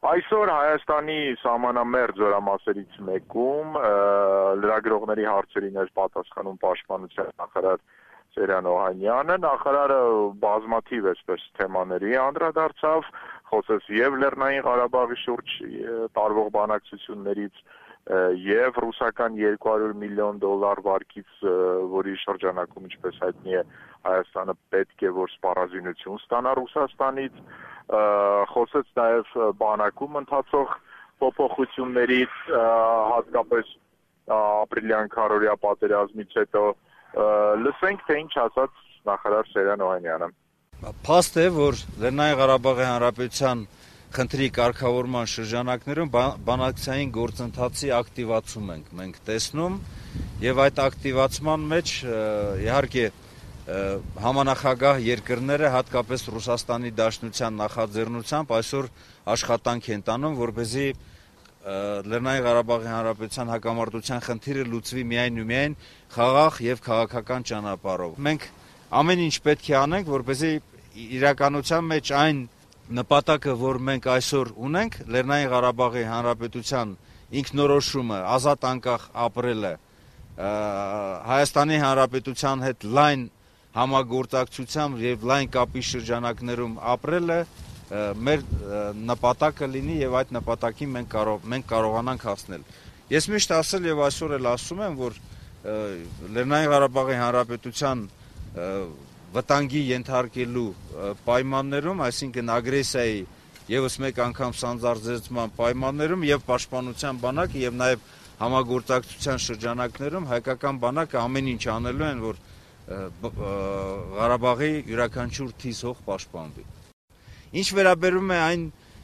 Այսօր Հայաստանի սահմանամերձ զորամասերից մեկում լրագրողների հարցերին էր պատասխանում պաշտպանության նախարար Սերյան Օհանյանը, նախարարը բազմաթիվ այսպես թեմաների անդրադարձավ, խոսեց եւ Լեռնային Ղարաբաղի շուրջ տարվող բանակցություններից եւ ռուսական $200 միլիոն վարկից, որի շրջանակում ինչպես հայտնի է Հայաստանը պետք է որ սպառազինություն ստանա Ռուսաստանից, խոսեց նաև բանակում ընթացող փոփոխություններից, հատկապես ապրիլյան քարորիա պատերազմից հետո, լսենք թե ինչ ասաց նախարար Սերյան Օհանյանը։ Փաստ է, որ Լեռնային Ղարաբաղի Հանրապետության խնդրի կարգավորման շրջանակներում բանակցային գործընթացի ակտիվացում ենք մենք տեսնում եւ այդ ակտիվացման մեջ իհարկե համանախագահ երկրները, հատկապես Ռուսաստանի Դաշնության նախաձեռնությամբ այսօր աշխատանք են տանում, որպեսզի Լեռնային Ղարաբաղի Հանրապետության հակամարտության խնդիրը լուծվի միայն ու միայն խաղաղ եւ քաղաքական ճանապարհով։ Մենք ամեն ինչ պետք է անենք, որպեսզի իրականության մեջ այն նպատակը, որ մենք այսօր ունենք, Լեռնային Ղարաբաղի Հանրապետության ինքնորոշումը, ազատ անկախ ապրելը, Հայաստանի Հանրապետության հետ լայն համագործակցությամբ եւ լայն կապի շրջանակներում ապրելը մեր նպատակը լինի եւ այդ նպատակին մենք կարողանանք հասնել։ Ես միշտ ասել եւ այսօր էլ ասում եմ, որ Լեռնային Ղարաբաղի Հանրապետության վտանգի ենթարկելու պայմաններում, այսինքն ագրեսիայի եւս մեկ անգամ սանձարձեցման պայմաններում եւ պաշտպանության բանակը եւ նաեւ համագործակցության շրջանակներում հայկական բանակը ամեն ինչ անելու են, որ Ղարաբաղի յուրաքանչյուր թիզ հող պաշտպանվի։ Ինչ վերաբերում է այն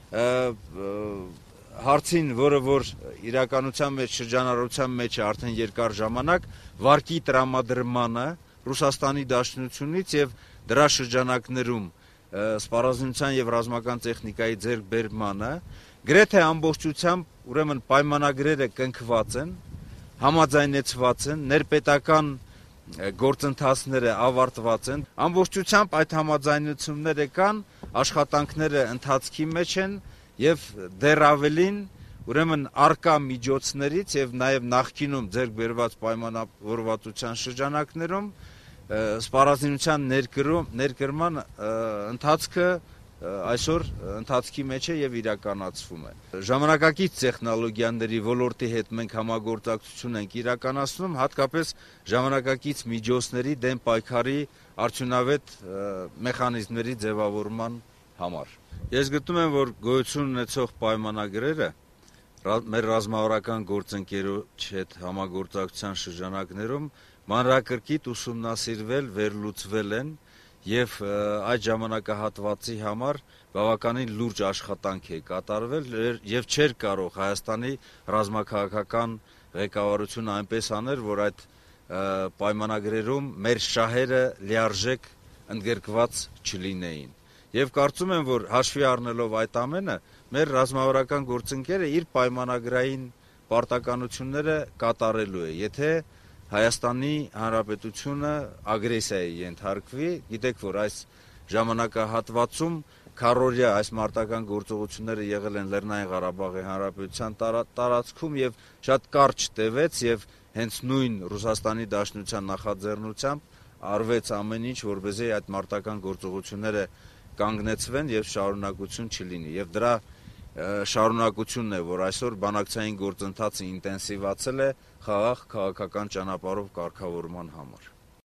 հարցին, որը որ իրականության մեջ շրջանառության մեջ է արդեն երկար ժամանակ, վարկի տրամադրմանը Ռուսաստանի Դաշնությունից եւ դրա շրջանակներում սպառազինության եւ ռազմական տեխնիկայի ձեռքբերմանը, գրեթե ամբողջությամբ ուրեմն պայմանագրերը կնքված են, համաձայնեցված են, ներպետական գործընթացները ավարտված են, ամբողջությամբ այդ համաձայնությունները կան, աշխատանքները ընթացքի մեջ են եւ դեռ ավելին ուրեմն արկա միջոցներից եւ նաեւ նախկինում ձեռք բերված պայմանավորվածության շրջանակներում սպառազինության ներկրման ընթացքը այսօր ընթացքի մեջ է եւ իրականացվում է։ Ժամանակակից տեխնոլոգիաների ոլորտի հետ մենք համագործակցություն ենք իրականացնում, հատկապես ժամանակակից միջոցների դեմ պայքարի արդյունավետ մեխանիզմների ձևավորման համար։ Ես գտնում եմ, որ գոյություն ունեցող պայմանագրերը մեր ռազմավարական գործընկերոջ հետ համագործակցության շրջանակներում մանրակրկիտ ուսումնասիրվել, վերլուծվել են եւ այդ ժամանակահատվածի համար բավականին լուրջ աշխատանք է կատարվել եւ չէր կարող Հայաստանի ռազմաքաղաքական ղեկավարությունը այնպես անել, որ այդ պայմանագրերում մեր շահերը լիարժեք ընդգրկված չլինեին։ Եվ կարծում եմ, որ հաշվի առնելով այդ ամենը, մեր ռազմավարական գործընկերը իր պայմանագրային պարտականությունները կատարելու է, եթե Հայաստանի Հանրապետությունը ագրեսիայի ենթարկվի, գիտեք, որ այս ժամանակահատվածում քառօրյա այս մարտական գործողությունները եղել են Լեռնային Ղարաբաղի Հանրապետության տարածքում եւ շատ կարճ տևեց եւ հենց նույն Ռուսաստանի Դաշնության նախաձեռնությամբ արվեց ամեն ինչ, որպեսզի այդ մարտական գործողությունները կանգնեցվեն եւ շարունակություն չլինի եւ դրա շարունակությունն է, որ այսօր բանակցային գործընթացը ինտենսիվացել է խաղաղ քաղաքական ճանապարհով կարգավորման համար։